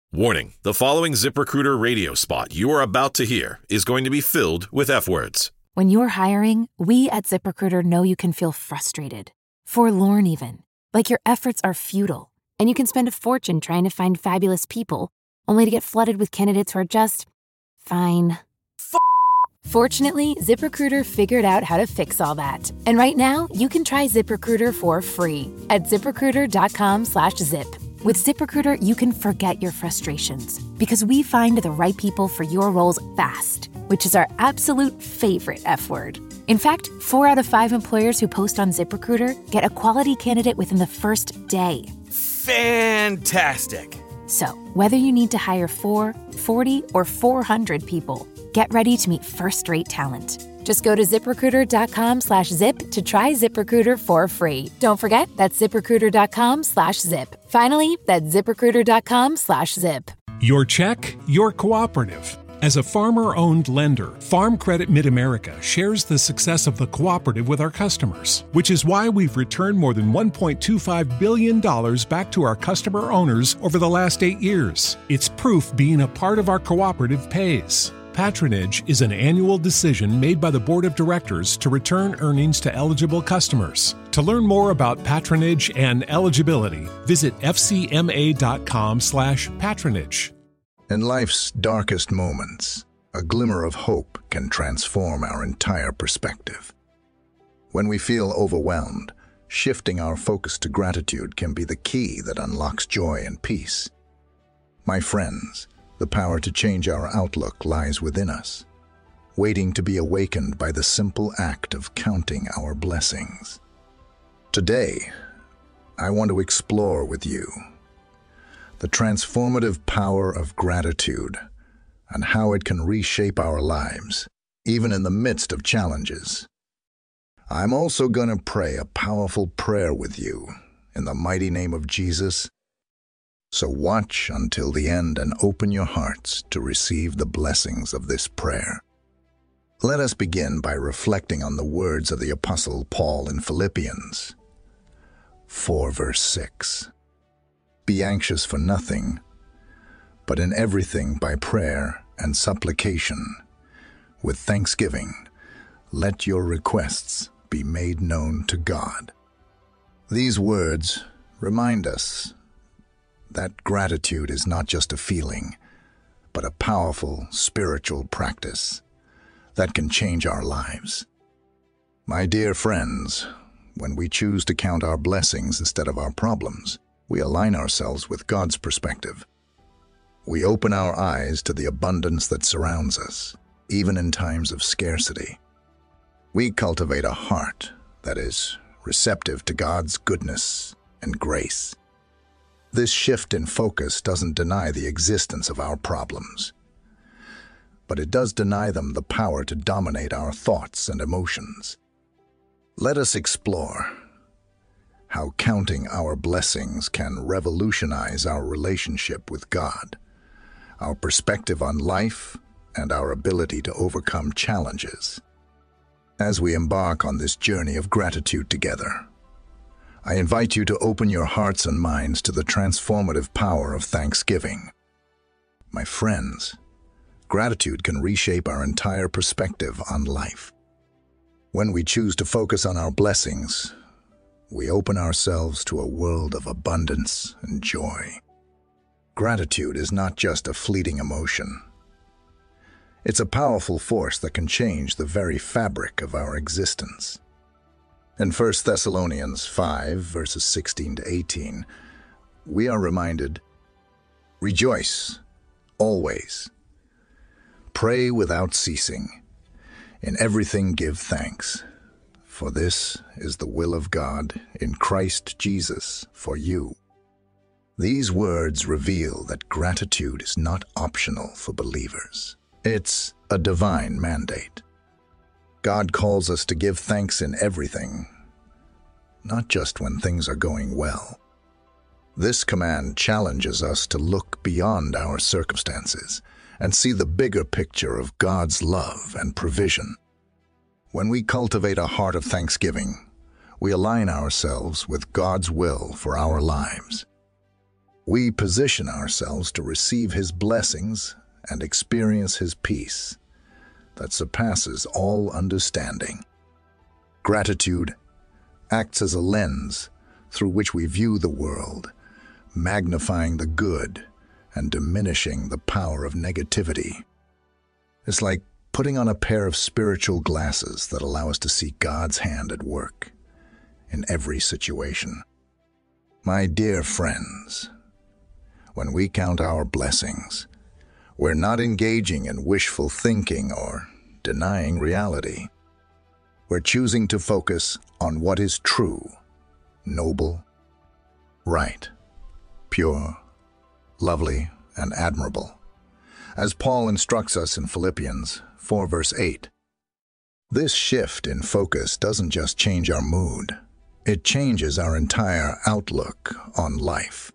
Warning, the following ZipRecruiter radio spot you are about to hear is going to be filled with F-words. When you're hiring, we at ZipRecruiter know you can feel frustrated, forlorn even, like your efforts are futile, and you can spend a fortune trying to find fabulous people, only to get flooded with candidates who are just fine. Fortunately, ZipRecruiter figured out how to fix all that. And right now, you can try ZipRecruiter for free at ZipRecruiter.com/zip. With ZipRecruiter, you can forget your frustrations because we find the right people for your roles fast, which is our absolute favorite F word. In fact, 4 out of 5 employers who post on ZipRecruiter get a quality candidate within the first day. Fantastic. So, whether you need to hire 4, 40, or 400 people, get ready to meet first-rate talent. Just go to ZipRecruiter.com/zip to try ZipRecruiter for free. Don't forget, that's ZipRecruiter.com/zip. Finally, that's ZipRecruiter.com/zip. Your check, your cooperative. As a farmer-owned lender, Farm Credit Mid-America shares the success of the cooperative with our customers, which is why we've returned more than $1.25 billion back to our customer owners over the last 8 years. It's proof being a part of our cooperative pays. Patronage is an annual decision made by the Board of Directors to return earnings to eligible customers. To learn more about patronage and eligibility, visit fcma.com/patronage. In life's darkest moments, a glimmer of hope can transform our entire perspective. When we feel overwhelmed, shifting our focus to gratitude can be the key that unlocks joy and peace. My friends, the power to change our outlook lies within us, waiting to be awakened by the simple act of counting our blessings. Today, I want to explore with you the transformative power of gratitude and how it can reshape our lives, even in the midst of challenges. I'm also going to pray a powerful prayer with you in the mighty name of Jesus. So watch until the end and open your hearts to receive the blessings of this prayer. Let us begin by reflecting on the words of the Apostle Paul in Philippians 4 verse 6. Be anxious for nothing, but in everything by prayer and supplication, with thanksgiving, let your requests be made known to God. These words remind us that gratitude is not just a feeling, but a powerful spiritual practice that can change our lives. My dear friends, when we choose to count our blessings instead of our problems, we align ourselves with God's perspective. We open our eyes to the abundance that surrounds us, even in times of scarcity. We cultivate a heart that is receptive to God's goodness and grace. This shift in focus doesn't deny the existence of our problems, but it does deny them the power to dominate our thoughts and emotions. Let us explore how counting our blessings can revolutionize our relationship with God, our perspective on life, and our ability to overcome challenges. As we embark on this journey of gratitude together, I invite you to open your hearts and minds to the transformative power of thanksgiving. My friends, gratitude can reshape our entire perspective on life. When we choose to focus on our blessings, we open ourselves to a world of abundance and joy. Gratitude is not just a fleeting emotion. It's a powerful force that can change the very fabric of our existence. In 1 Thessalonians 5, verses 16 to 18, we are reminded, "Rejoice, always. Pray without ceasing. In everything give thanks, for this is the will of God in Christ Jesus for you." These words reveal that gratitude is not optional for believers. It's a divine mandate. God calls us to give thanks in everything, not just when things are going well. This command challenges us to look beyond our circumstances and see the bigger picture of God's love and provision. When we cultivate a heart of thanksgiving, we align ourselves with God's will for our lives. we position ourselves to receive His blessings and experience His peace that surpasses all understanding. Gratitude acts as a lens through which we view the world, magnifying the good and diminishing the power of negativity. It's like putting on a pair of spiritual glasses that allow us to see God's hand at work in every situation. My dear friends, when we count our blessings, we're not engaging in wishful thinking or denying reality. We're choosing to focus on what is true, noble, right, pure, lovely, and admirable, as Paul instructs us in Philippians 4 verse 8. This shift in focus doesn't just change our mood, it changes our entire outlook on life.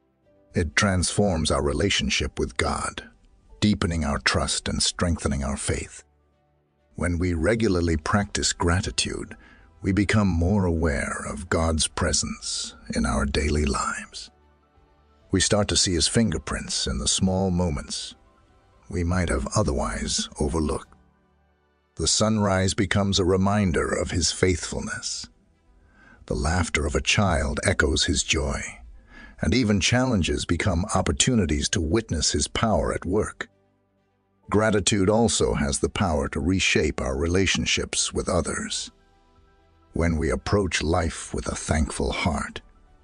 It transforms our relationship with God, deepening our trust and strengthening our faith. When we regularly practice gratitude, we become more aware of God's presence in our daily lives. We start to see His fingerprints in the small moments we might have otherwise overlooked. The sunrise becomes a reminder of His faithfulness. The laughter of a child echoes His joy, and even challenges become opportunities to witness His power at work. Gratitude also has the power to reshape our relationships with others. When we approach life with a thankful heart,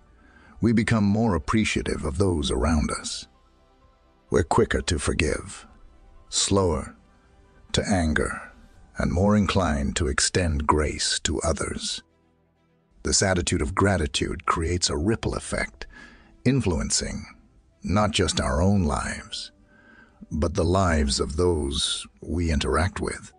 we become more appreciative of those around us. We're quicker to forgive, slower to anger, and more inclined to extend grace to others. This attitude of gratitude creates a ripple effect, influencing not just our own lives, but the lives of those we interact with.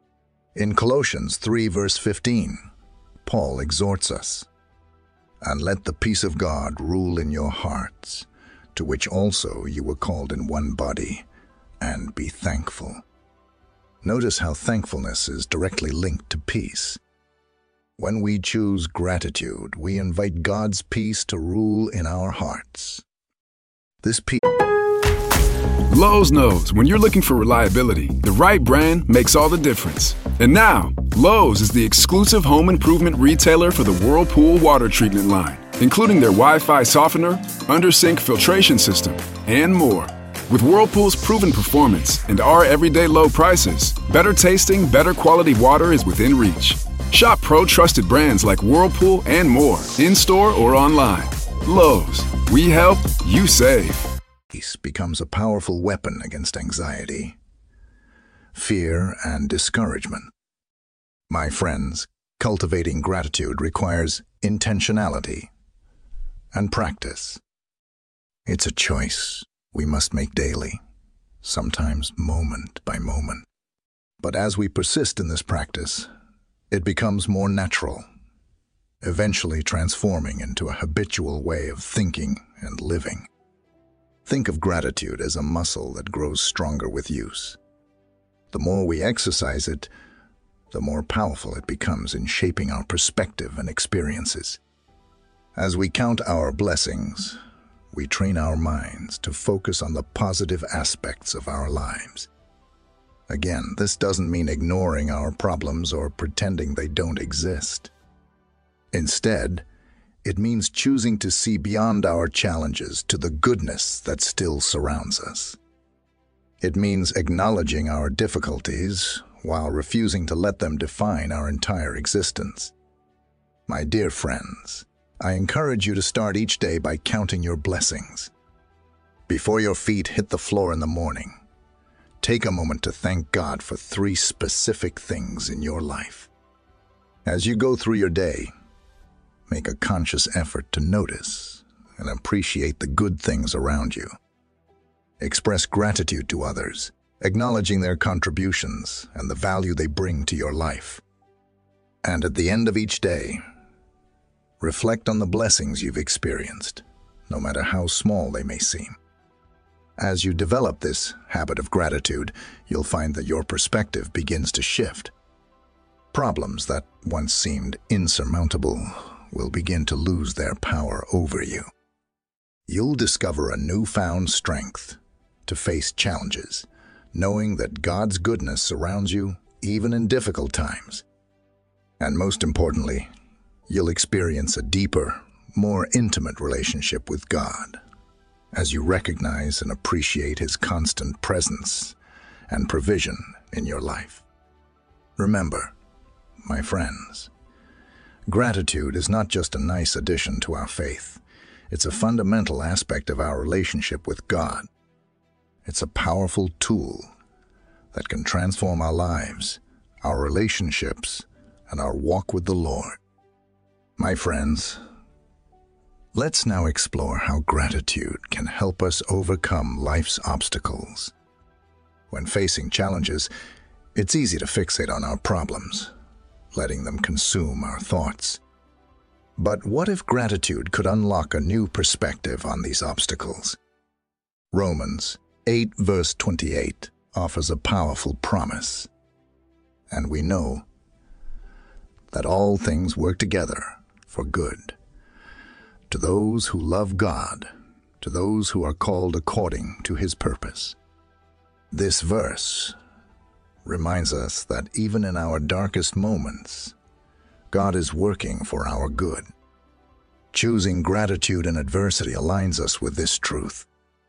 In Colossians 3 verse 15, Paul exhorts us, "And let the peace of God rule in your hearts, to which also you were called in one body, and be thankful." Notice how thankfulness is directly linked to peace. When we choose gratitude, we invite God's peace to rule in our hearts. This peace. Lowe's knows when you're looking for reliability, the right brand makes all the difference. And now, Lowe's is the exclusive home improvement retailer for the Whirlpool water treatment line, including their Wi-Fi softener, under-sink filtration system, and more. With Whirlpool's proven performance and our everyday low prices, better tasting, better quality water is within reach. Shop pro-trusted brands like Whirlpool and more, in-store or online. Lowe's, we help, you save. Peace becomes a powerful weapon against anxiety, fear, and discouragement. My friends, cultivating gratitude requires intentionality and practice. It's a choice we must make daily, sometimes moment by moment. But as we persist in this practice, it becomes more natural, eventually transforming into a habitual way of thinking and living. Think of gratitude as a muscle that grows stronger with use. The more we exercise it, the more powerful it becomes in shaping our perspective and experiences. As we count our blessings, we train our minds to focus on the positive aspects of our lives. Again, this doesn't mean ignoring our problems or pretending they don't exist. Instead, it means choosing to see beyond our challenges to the goodness that still surrounds us. It means acknowledging our difficulties while refusing to let them define our entire existence. My dear friends, I encourage you to start each day by counting your blessings. Before your feet hit the floor in the morning, take a moment to thank God for 3 specific things in your life. As you go through your day, make a conscious effort to notice and appreciate the good things around you. Express gratitude to others, acknowledging their contributions and the value they bring to your life. And at the end of each day, reflect on the blessings you've experienced, no matter how small they may seem. As you develop this habit of gratitude, you'll find that your perspective begins to shift. Problems that once seemed insurmountable will begin to lose their power over you. You'll discover a newfound strength to face challenges, knowing that God's goodness surrounds you even in difficult times. And most importantly, you'll experience a deeper, more intimate relationship with God as you recognize and appreciate His constant presence and provision in your life. Remember, my friends, gratitude is not just a nice addition to our faith. It's a fundamental aspect of our relationship with God. It's a powerful tool that can transform our lives, our relationships, and our walk with the Lord. My friends, let's now explore how gratitude can help us overcome life's obstacles. When facing challenges, it's easy to fixate on our problems, letting them consume our thoughts. But what if gratitude could unlock a new perspective on these obstacles? Romans 8 verse 28 offers a powerful promise. And we know that all things work together for good, to those who love God, to those who are called according to His purpose. This verse reminds us that even in our darkest moments, God is working for our good. Choosing gratitude in adversity aligns us with this truth.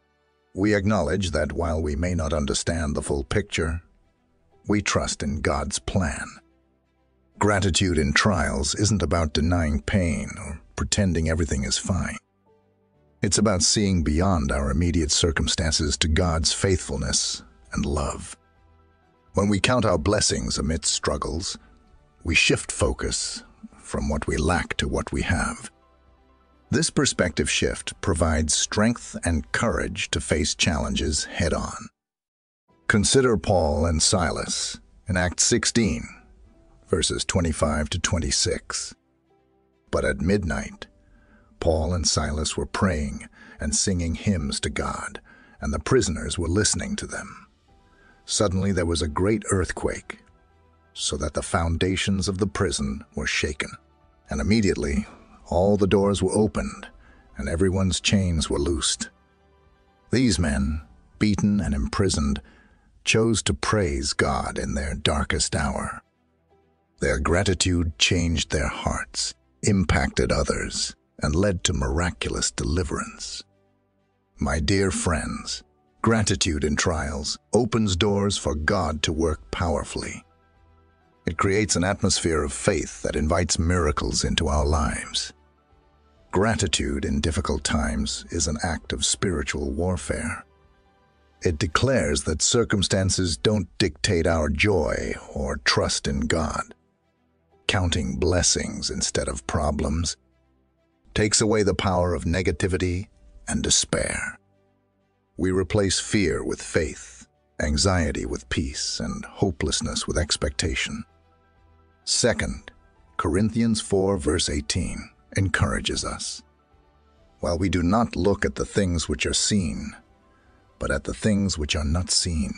We acknowledge that while we may not understand the full picture, we trust in God's plan. Gratitude in trials isn't about denying pain or pretending everything is fine. It's about seeing beyond our immediate circumstances to God's faithfulness and love. When we count our blessings amidst struggles, we shift focus from what we lack to what we have. This perspective shift provides strength and courage to face challenges head-on. Consider Paul and Silas in Acts 16, verses 25 to 26. But at midnight, Paul and Silas were praying and singing hymns to God, and the prisoners were listening to them. Suddenly there was a great earthquake, so that the foundations of the prison were shaken. And immediately all the doors were opened, and everyone's chains were loosed. These men, beaten and imprisoned, chose to praise God in their darkest hour. Their gratitude changed their hearts, impacted others, and led to miraculous deliverance. My dear friends, gratitude in trials opens doors for God to work powerfully. It creates an atmosphere of faith that invites miracles into our lives. Gratitude in difficult times is an act of spiritual warfare. It declares that circumstances don't dictate our joy or trust in God. Counting blessings instead of problems takes away the power of negativity and despair. We replace fear with faith, anxiety with peace, and hopelessness with expectation. 2 Corinthians 4 verse 18 encourages us. While we do not look at the things which are seen, but at the things which are not seen.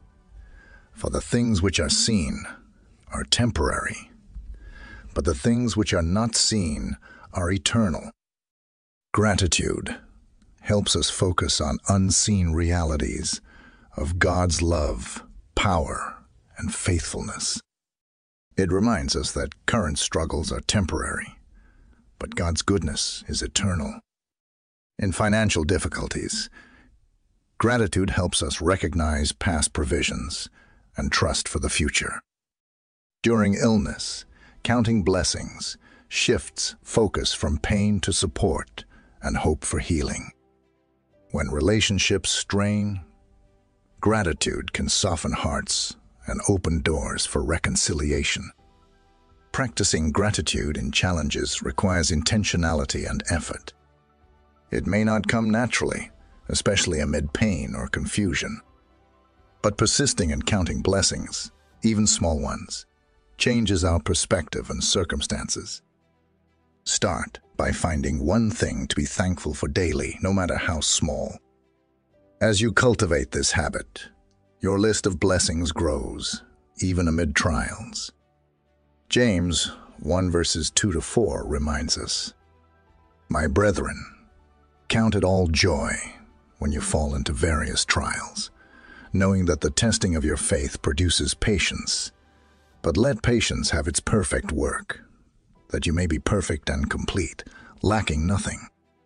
For the things which are seen are temporary, but the things which are not seen are eternal. Gratitude helps us focus on unseen realities of God's love, power, and faithfulness. It reminds us that current struggles are temporary, but God's goodness is eternal. In financial difficulties, gratitude helps us recognize past provisions and trust for the future. During illness, counting blessings shifts focus from pain to support and hope for healing. When relationships strain, gratitude can soften hearts and open doors for reconciliation. Practicing gratitude in challenges requires intentionality and effort. It may not come naturally, especially amid pain or confusion. But persisting in counting blessings, even small ones, changes our perspective and circumstances. Start by finding one thing to be thankful for daily, no matter how small. As you cultivate this habit, your list of blessings grows, even amid trials. James 1 verses 2 to 4 reminds us, "My brethren, Count it all joy when you fall into various trials, knowing that the testing of your faith produces patience. But let patience have its perfect work, that you may be perfect and complete, lacking nothing.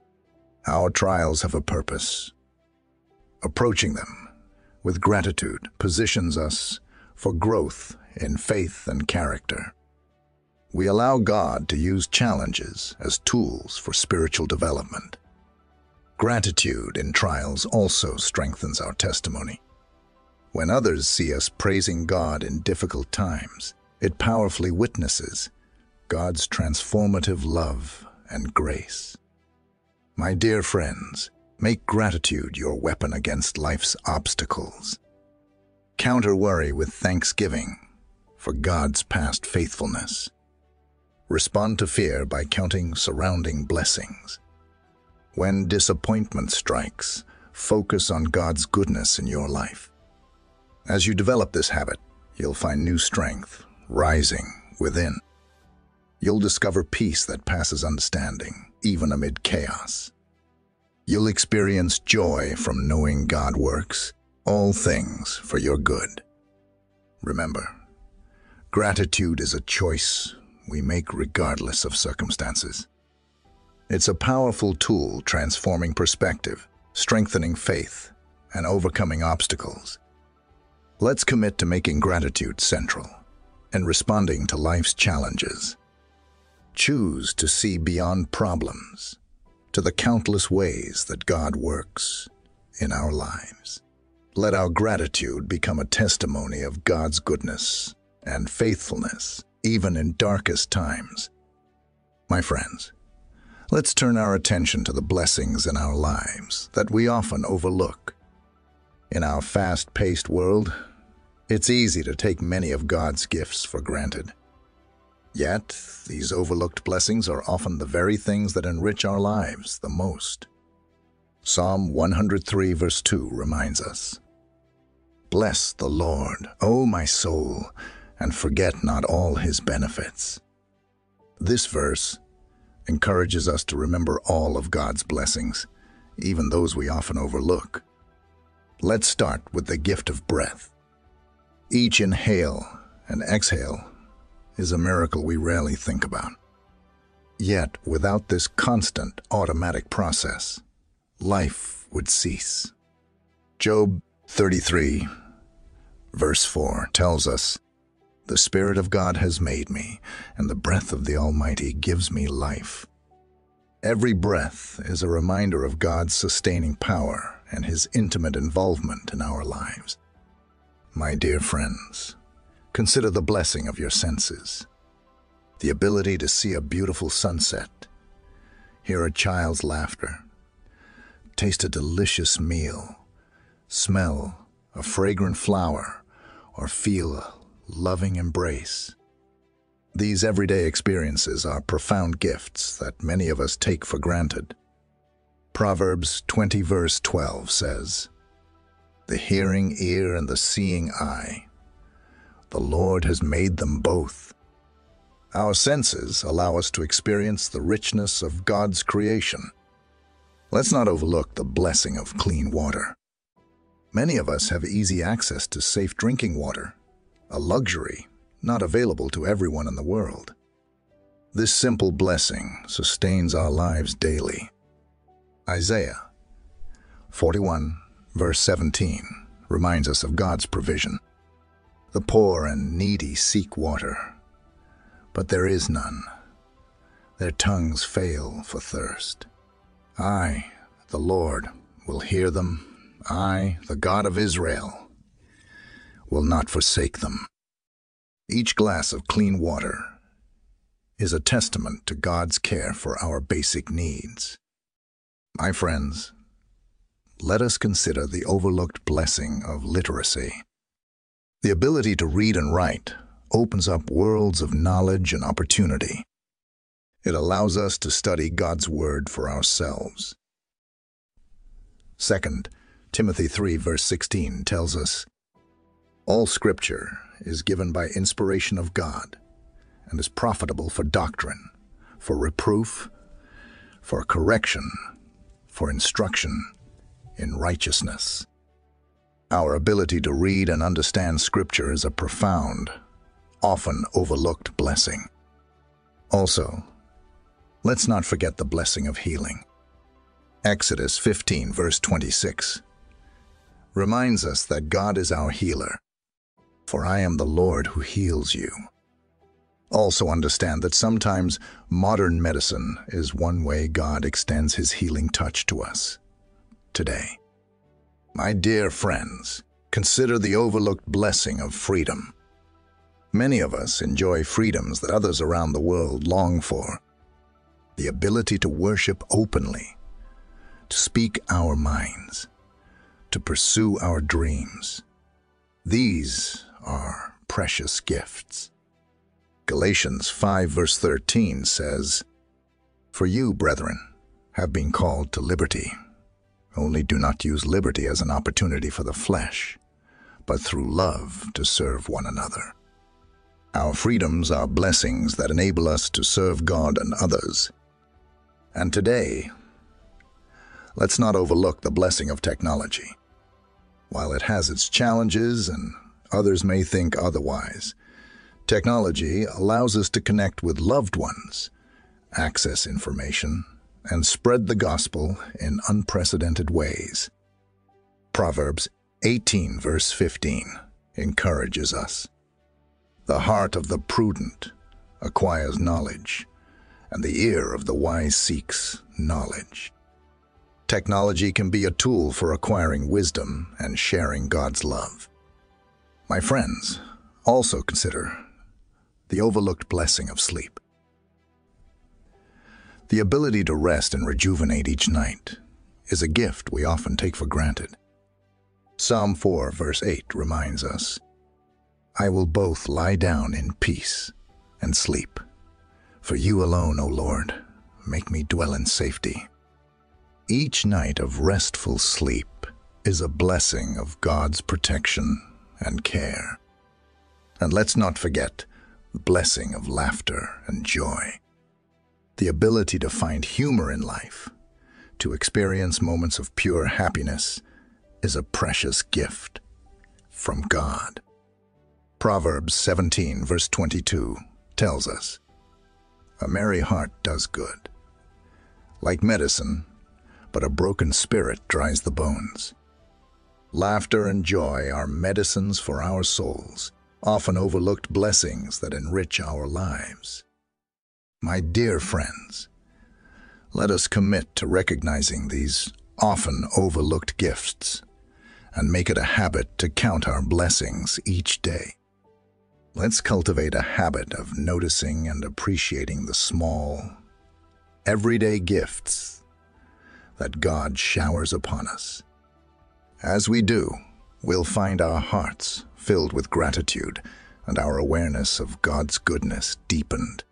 Our trials have a purpose. Approaching them with gratitude positions us for growth in faith and character. We allow God to use challenges as tools for spiritual development. Gratitude in trials also strengthens our testimony. When others see us praising God in difficult times, it powerfully witnesses God's transformative love and grace. My dear friends, make gratitude your weapon against life's obstacles. Counter worry with thanksgiving for God's past faithfulness. Respond to fear by counting surrounding blessings. When disappointment strikes, focus on God's goodness in your life. As you develop this habit, you'll find new strength rising within. You'll discover peace that passes understanding, even amid chaos. You'll experience joy from knowing God works all things for your good. Remember, gratitude is a choice we make regardless of circumstances. It's a powerful tool transforming perspective, strengthening faith, and overcoming obstacles. Let's commit to making gratitude central and responding to life's challenges. Choose to see beyond problems to the countless ways that God works in our lives. Let our gratitude become a testimony of God's goodness and faithfulness, even in darkest times. My friends, let's turn our attention to the blessings in our lives that we often overlook. In our fast-paced world, it's easy to take many of God's gifts for granted. Yet, these overlooked blessings are often the very things that enrich our lives the most. Psalm 103 verse 2 reminds us, "Bless the Lord, O my soul, and forget not all his benefits." This verse encourages us to remember all of God's blessings, even those we often overlook. Let's start with the gift of breath. Each inhale and exhale is a miracle we rarely think about. Yet, without this constant automatic process, life would cease. Job 33, verse 4 tells us, "The Spirit of God has made me, and the breath of the Almighty gives me life." Every breath is a reminder of God's sustaining power and his intimate involvement in our lives. My dear friends, consider the blessing of your senses. The ability to see a beautiful sunset, hear a child's laughter, taste a delicious meal, smell a fragrant flower, or feel a loving embrace. These everyday experiences are profound gifts that many of us take for granted. Proverbs 20 verse 12 says, "The hearing ear and the seeing eye, the Lord has made them both." Our senses allow us to experience the richness of God's creation. Let's not overlook the blessing of clean water. Many of us have easy access to safe drinking water, a luxury not available to everyone in the world. This simple blessing sustains our lives daily. Isaiah 41, verse 17, reminds us of God's provision. "The poor and needy seek water, but there is none. Their tongues fail for thirst. I, the Lord, will hear them. I, the God of Israel, will not forsake them." Each glass of clean water is a testament to God's care for our basic needs. My friends, let us consider the overlooked blessing of literacy. The ability to read and write opens up worlds of knowledge and opportunity. It allows us to study God's Word for ourselves. 2 Timothy 3 verse 16 tells us, "All Scripture is given by inspiration of God and is profitable for doctrine, for reproof, for correction, for instruction in righteousness. Our ability to read and understand Scripture is a profound, often overlooked blessing. Also, let's not forget the blessing of healing. Exodus 15, verse 26, reminds us that God is our healer. For I am the Lord who heals you. Also understand that sometimes modern medicine is one way God extends His healing touch to us today. My dear friends, consider the overlooked blessing of freedom. Many of us enjoy freedoms that others around the world long for. The ability to worship openly, to speak our minds, to pursue our dreams. These are precious gifts. Galatians 5 verse 13 says, "For you, brethren, have been called to liberty. Only do not use liberty as an opportunity for the flesh, but through love to serve one another." Our freedoms are blessings that enable us to serve God and others. And today, let's not overlook the blessing of technology. While it has its challenges and others may think otherwise, technology allows us to connect with loved ones, access information, and spread the gospel in unprecedented ways. Proverbs 18, verse 15, encourages us. The heart of the prudent acquires knowledge, and the ear of the wise seeks knowledge. Technology can be a tool for acquiring wisdom and sharing God's love. My friends, also consider the overlooked blessing of sleep. The ability to rest and rejuvenate each night is a gift we often take for granted. Psalm 4, verse 8 reminds us, "I will both lie down in peace and sleep. For you alone, O Lord, make me dwell in safety." Each night of restful sleep is a blessing of God's protection and care. And let's not forget the blessing of laughter and joy. The ability to find humor in life, to experience moments of pure happiness, is a precious gift from God. Proverbs 17, verse 22 tells us, "A merry heart does good, like medicine, but a broken spirit dries the bones." Laughter and joy are medicines for our souls, often overlooked blessings that enrich our lives. My dear friends, let us commit to recognizing these often overlooked gifts and make it a habit to count our blessings each day. Let's cultivate a habit of noticing and appreciating the small, everyday gifts that God showers upon us. As we do, we'll find our hearts filled with gratitude and our awareness of God's goodness deepened.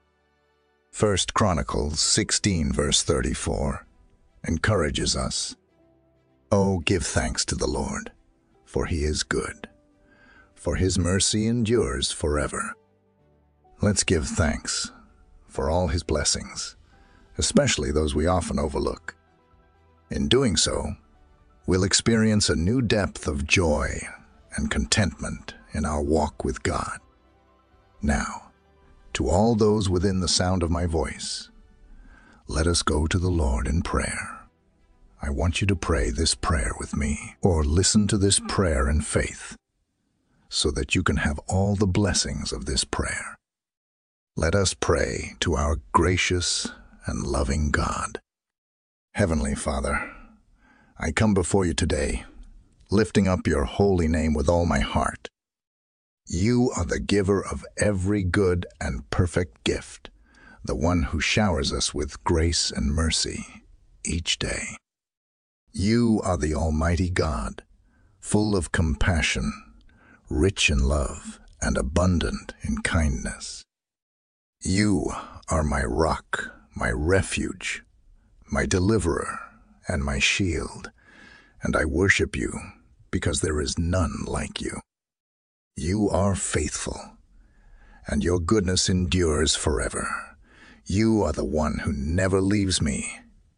1 Chronicles 16, verse 34 encourages us, "Oh, give thanks to the Lord, for He is good, for His mercy endures forever." Let's give thanks for all His blessings, especially those we often overlook. In doing so, we'll experience a new depth of joy and contentment in our walk with God. Now, to all those within the sound of my voice, let us go to the Lord in prayer. I want you to pray this prayer with me, or listen to this prayer in faith, so that you can have all the blessings of this prayer. Let us pray to our gracious and loving God. Heavenly Father, I come before you today, lifting up your holy name with all my heart. You are the giver of every good and perfect gift, the one who showers us with grace and mercy each day. You are the Almighty God, full of compassion, rich in love, and abundant in kindness. You are my rock, my refuge, my deliverer, and my shield, and I worship you because there is none like you. You are faithful, and your goodness endures forever. You are the one who never leaves me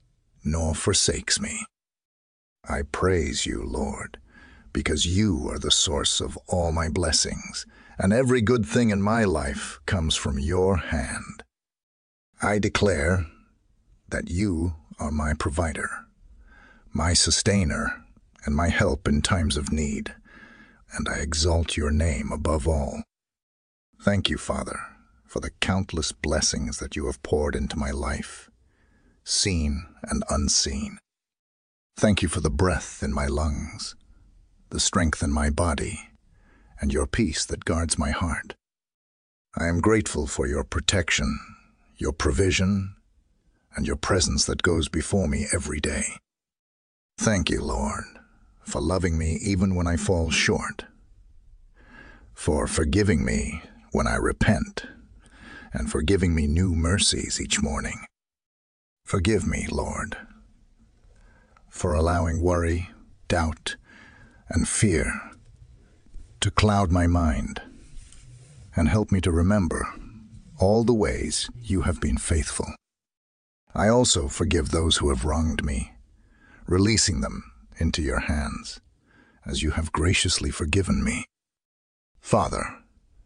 nor forsakes me. I praise you, Lord, because you are the source of all my blessings, and every good thing in my life comes from your hand. I declare that you are my provider, my sustainer, and my help in times of need, and I exalt your name above all. Thank you, Father, for the countless blessings that you have poured into my life, seen and unseen. Thank you for the breath in my lungs, the strength in my body, and your peace that guards my heart. I am grateful for your protection, your provision, and your presence that goes before me every day. Thank you, Lord, for loving me even when I fall short, for forgiving me when I repent, and for giving me new mercies each morning. Forgive me, Lord, for allowing worry, doubt, and fear to cloud my mind, and help me to remember all the ways you have been faithful. I also forgive those who have wronged me, releasing them into your hands, as you have graciously forgiven me. Father,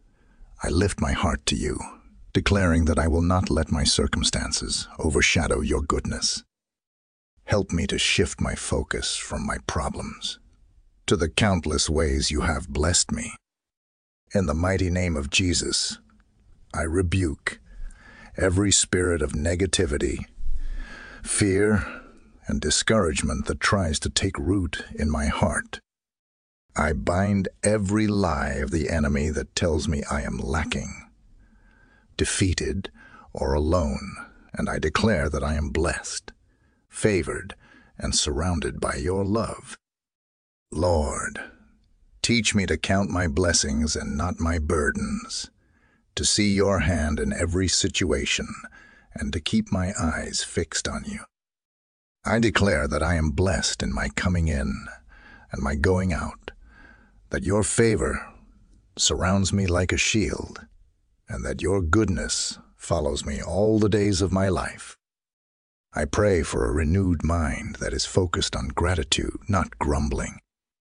I lift my heart to you, declaring that I will not let my circumstances overshadow your goodness. Help me to shift my focus from my problems to the countless ways you have blessed me. In the mighty name of Jesus, I rebuke every spirit of negativity, fear, and discouragement that tries to take root in my heart. I bind every lie of the enemy that tells me I am lacking, defeated, or alone, and I declare that I am blessed, favored, and surrounded by your love. Lord, teach me to count my blessings and not my burdens, to see your hand in every situation, and to keep my eyes fixed on you. I declare that I am blessed in my coming in and my going out, that your favor surrounds me like a shield, and that your goodness follows me all the days of my life. I pray for a renewed mind that is focused on gratitude, not grumbling.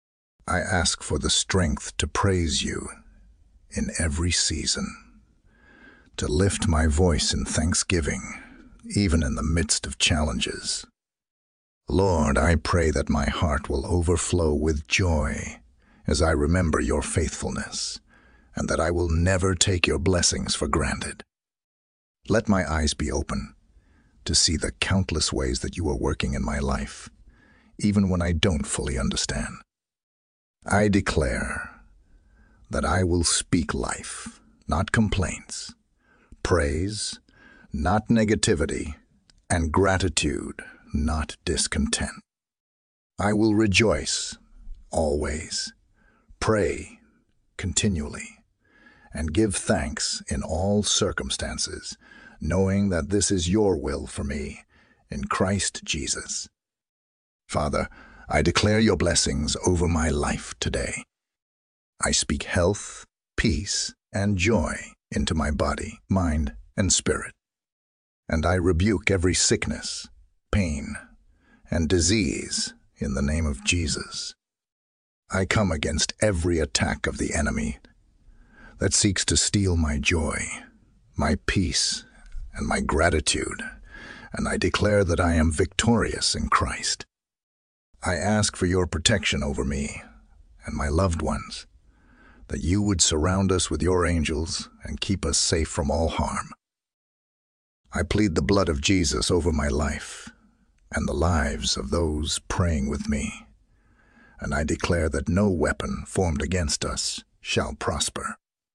I ask for the strength to praise you in every season, to lift my voice in thanksgiving, even in the midst of challenges. Lord, I pray that my heart will overflow with joy as I remember your faithfulness, and that I will never take your blessings for granted. Let my eyes be open to see the countless ways that you are working in my life, even when I don't fully understand. I declare that I will speak life, not complaints, praise, not negativity, and gratitude, not discontent. I will rejoice always, pray continually, and give thanks in all circumstances, knowing that this is your will for me in Christ Jesus. Father, I declare your blessings over my life today. I speak health, peace, and joy into my body, mind, and spirit. And I rebuke every sickness, pain, and disease in the name of Jesus. I come against every attack of the enemy that seeks to steal my joy, my peace, and my gratitude, and I declare that I am victorious in Christ. I ask for your protection over me and my loved ones, that you would surround us with your angels and keep us safe from all harm. I plead the blood of Jesus over my life and the lives of those praying with me, and I declare that no weapon formed against us shall prosper.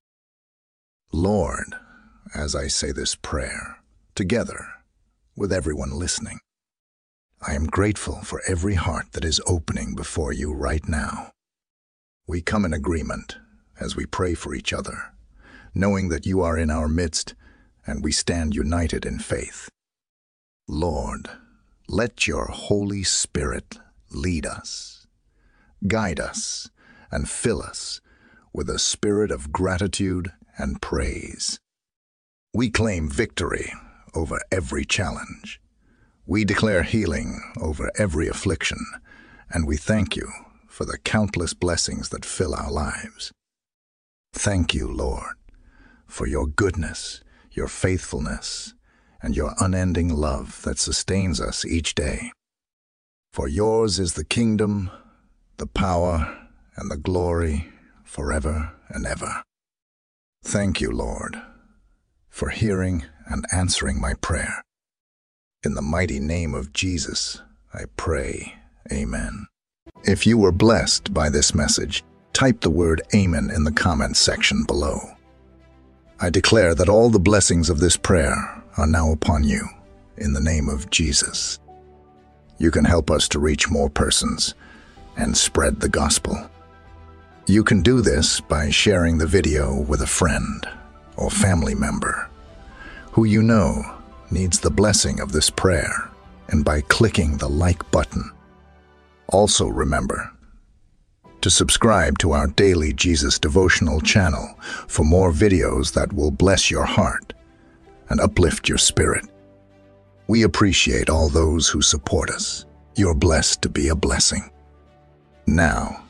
Lord, as I say this prayer, together with everyone listening, I am grateful for every heart that is opening before you right now. We come in agreement as we pray for each other, knowing that you are in our midst and we stand united in faith. Lord, let your Holy Spirit lead us, guide us, and fill us with a spirit of gratitude and praise. We claim victory over every challenge. We declare healing over every affliction, and we thank you for the countless blessings that fill our lives. Thank you, Lord, for your goodness, your faithfulness, and your unending love that sustains us each day. For yours is the kingdom, the power, and the glory forever and ever. Thank you, Lord, for hearing and answering my prayer. In the mighty name of Jesus, I pray, Amen. If you were blessed by this message, type the word Amen in the comments section below. I declare that all the blessings of this prayer are now upon you, in the name of Jesus. You can help us to reach more persons and spread the gospel. You can do this by sharing the video with a friend or family member who you know needs the blessing of this prayer, and by clicking the like button. Also remember to subscribe to our daily Jesus devotional channel for more videos that will bless your heart and uplift your spirit. We appreciate all those who support us. You're blessed to be a blessing. Now,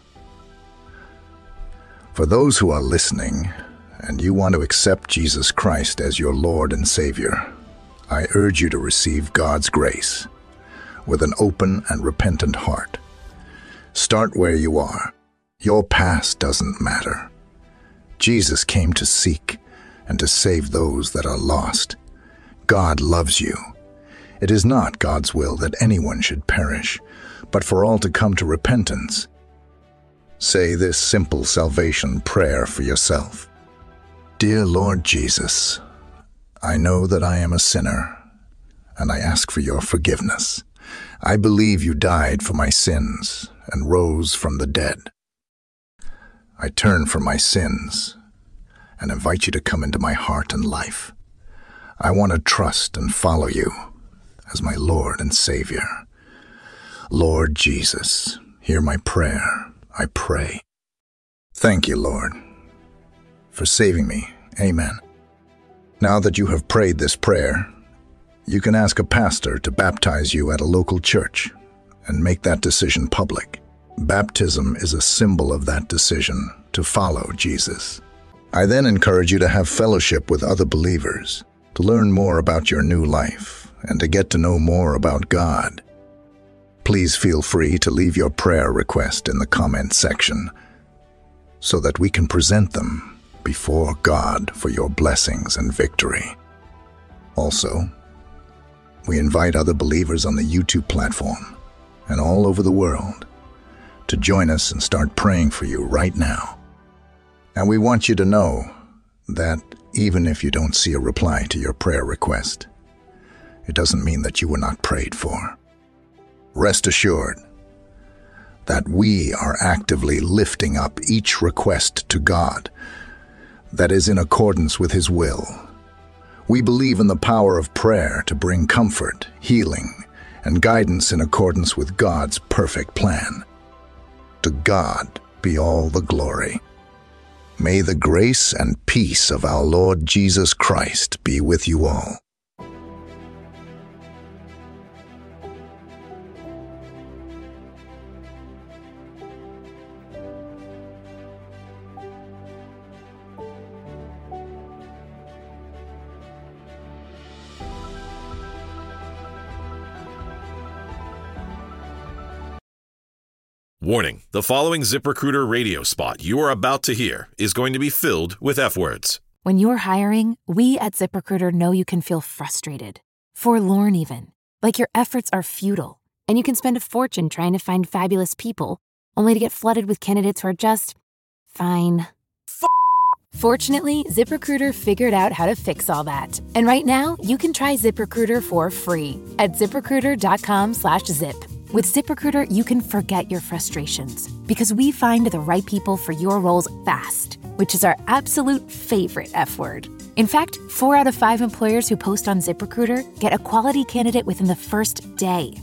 for those who are listening and you want to accept Jesus Christ as your Lord and Savior, I urge you to receive God's grace with an open and repentant heart. Start where you are. Your past doesn't matter. Jesus came to seek and to save those that are lost. God loves you. It is not God's will that anyone should perish, but for all to come to repentance. Say this simple salvation prayer for yourself. Dear Lord Jesus, I know that I am a sinner, and I ask for your forgiveness. I believe you died for my sins and rose from the dead. I turn from my sins and invite you to come into my heart and life. I want to trust and follow you as my Lord and Savior. Lord Jesus, hear my prayer, I pray. Thank you, Lord, for saving me. Amen. Now that you have prayed this prayer, you can ask a pastor to baptize you at a local church and make that decision public. Baptism is a symbol of that decision to follow Jesus. I then encourage you to have fellowship with other believers, to learn more about your new life, and to get to know more about God. Please feel free to leave your prayer request in the comment section so that we can present them before God for your blessings and victory. Also, we invite other believers on the YouTube platform and all over the world to join us and start praying for you right now. And we want you to know that even if you don't see a reply to your prayer request, it doesn't mean that you were not prayed for. Rest assured that we are actively lifting up each request to God that is in accordance with His will. We believe in the power of prayer to bring comfort, healing, and guidance in accordance with God's perfect plan. To God be all the glory. May the grace and peace of our Lord Jesus Christ be with you all. Warning, the following ZipRecruiter radio spot you are about to hear is going to be filled with F-words. When you're hiring, we at ZipRecruiter know you can feel frustrated, forlorn even, like your efforts are futile, and you can spend a fortune trying to find fabulous people, only to get flooded with candidates who are just fine. Fortunately, ZipRecruiter figured out how to fix all that. And right now, you can try ZipRecruiter for free at ZipRecruiter.com/zip. With ZipRecruiter, you can forget your frustrations because we find the right people for your roles fast, which is our absolute favorite F word. In fact, 4 out of 5 employers who post on ZipRecruiter get a quality candidate within the first day.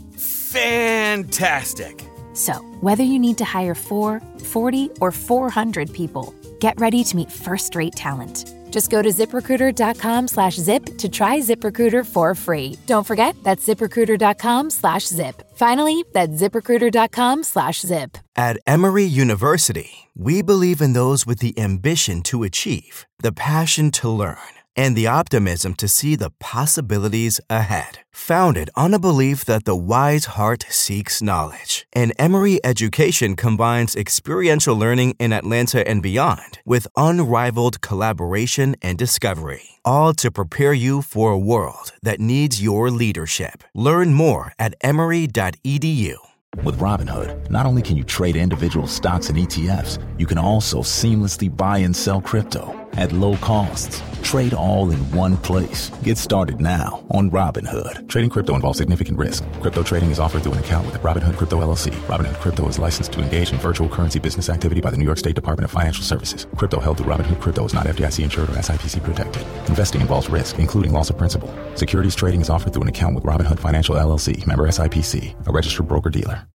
Fantastic! So, whether you need to hire 4, 40, or 400 people, get ready to meet first-rate talent. Just go to ZipRecruiter.com/zip to try ZipRecruiter for free. Don't forget, that's ZipRecruiter.com/zip. Finally, that's ZipRecruiter.com/zip. At Emory University, we believe in those with the ambition to achieve, the passion to learn, and the optimism to see the possibilities ahead. Founded on a belief that the wise heart seeks knowledge, and Emory education combines experiential learning in Atlanta and beyond with unrivaled collaboration and discovery, all to prepare you for a world that needs your leadership. Learn more at emory.edu. With Robinhood, not only can you trade individual stocks and ETFs, you can also seamlessly buy and sell crypto at low costs. Trade all in one place. Get started now on Robinhood. Trading crypto involves significant risk. Crypto trading is offered through an account with Robinhood Crypto LLC. Robinhood Crypto is licensed to engage in virtual currency business activity by the New York State Department of Financial Services. Crypto held through Robinhood Crypto is not FDIC insured or SIPC protected. Investing involves risk, including loss of principal. Securities trading is offered through an account with Robinhood Financial LLC, member SIPC, a registered broker-dealer.